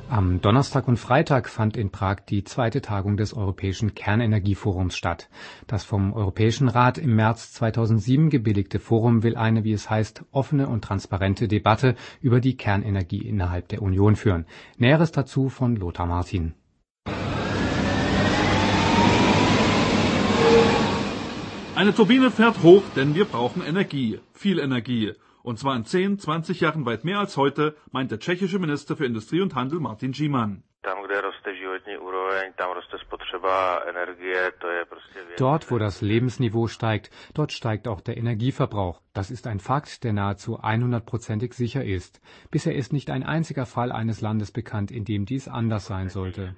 Am Donnerstag und Freitag fand in Prag die zweite Tagung des Europäischen Kernenergieforums statt. Das vom Europäischen Rat im März 2007 gebilligte Forum will eine, wie es heißt, offene und transparente Debatte über die Kernenergie innerhalb der Union führen. Näheres dazu von Lothar Martin. Eine Turbine fährt hoch, denn wir brauchen Energie, viel Energie. Und zwar in 10, 20 Jahren weit mehr als heute, meint der tschechische Minister für Industrie und Handel Martin Šiman. Dort, wo das Lebensniveau steigt, dort steigt auch der Energieverbrauch. Das ist ein Fakt, der nahezu 100%ig sicher ist. Bisher ist nicht ein einziger Fall eines Landes bekannt, in dem dies anders sein sollte.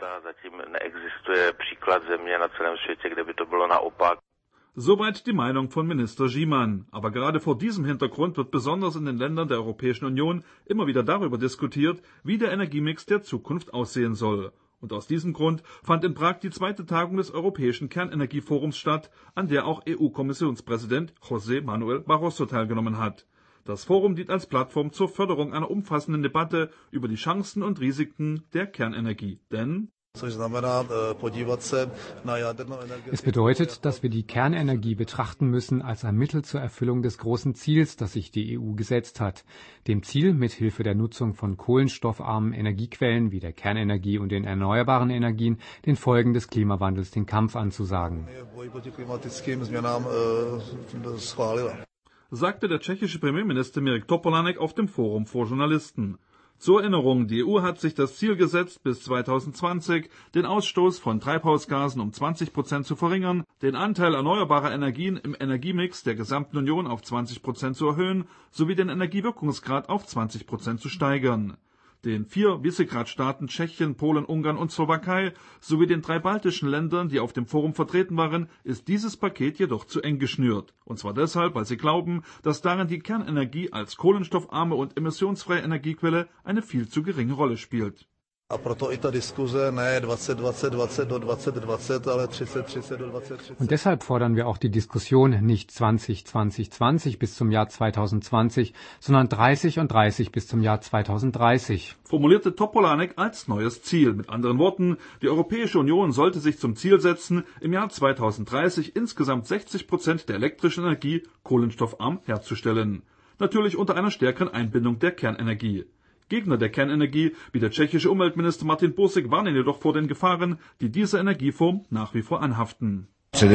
Soweit die Meinung von Minister Šiman. Aber gerade vor diesem Hintergrund wird besonders in den Ländern der Europäischen Union immer wieder darüber diskutiert, wie der Energiemix der Zukunft aussehen soll. Und aus diesem Grund fand in Prag die zweite Tagung des Europäischen Kernenergieforums statt, an der auch EU-Kommissionspräsident José Manuel Barroso teilgenommen hat. Das Forum dient als Plattform zur Förderung einer umfassenden Debatte über die Chancen und Risiken der Kernenergie. Denn es bedeutet, dass wir die Kernenergie betrachten müssen als ein Mittel zur Erfüllung des großen Ziels, das sich die EU gesetzt hat. Dem Ziel, mithilfe der Nutzung von kohlenstoffarmen Energiequellen wie der Kernenergie und den erneuerbaren Energien den Folgen des Klimawandels den Kampf anzusagen. Sagte der tschechische Premierminister Mirek Topolánek auf dem Forum vor Journalisten. Zur Erinnerung, die EU hat sich das Ziel gesetzt, bis 2020 den Ausstoß von Treibhausgasen um 20% zu verringern, den Anteil erneuerbarer Energien im Energiemix der gesamten Union auf 20% zu erhöhen, sowie den Energiewirkungsgrad auf 20% zu steigern. Den 4 Visegrad-Staaten Tschechien, Polen, Ungarn und Slowakei sowie den 3 baltischen Ländern, die auf dem Forum vertreten waren, ist dieses Paket jedoch zu eng geschnürt. Und zwar deshalb, weil sie glauben, dass darin die Kernenergie als kohlenstoffarme und emissionsfreie Energiequelle eine viel zu geringe Rolle spielt. Und deshalb fordern wir auch die Diskussion nicht 20 bis zum Jahr 2020, sondern 30 und 30 bis zum Jahr 2030. Formulierte Topolánek als neues Ziel. Mit anderen Worten, die Europäische Union sollte sich zum Ziel setzen, im Jahr 2030 insgesamt 60% der elektrischen Energie kohlenstoffarm herzustellen. Natürlich unter einer stärkeren Einbindung der Kernenergie. Gegner der Kernenergie, wie der tschechische Umweltminister Martin Bursig, warnen jedoch vor den Gefahren, die dieser Energieform nach wie vor anhaften.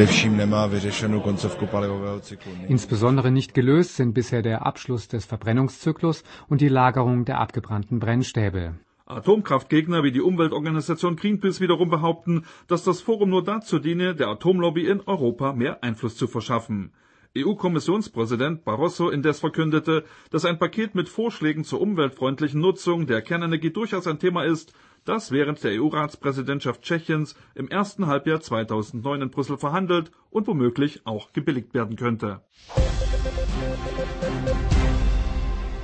Insbesondere nicht gelöst sind bisher der Abschluss des Verbrennungszyklus und die Lagerung der abgebrannten Brennstäbe. Atomkraftgegner wie die Umweltorganisation Greenpeace wiederum behaupten, dass das Forum nur dazu diene, der Atomlobby in Europa mehr Einfluss zu verschaffen. EU-Kommissionspräsident Barroso indes verkündete, dass ein Paket mit Vorschlägen zur umweltfreundlichen Nutzung der Kernenergie durchaus ein Thema ist, das während der EU-Ratspräsidentschaft Tschechiens im ersten Halbjahr 2009 in Brüssel verhandelt und womöglich auch gebilligt werden könnte.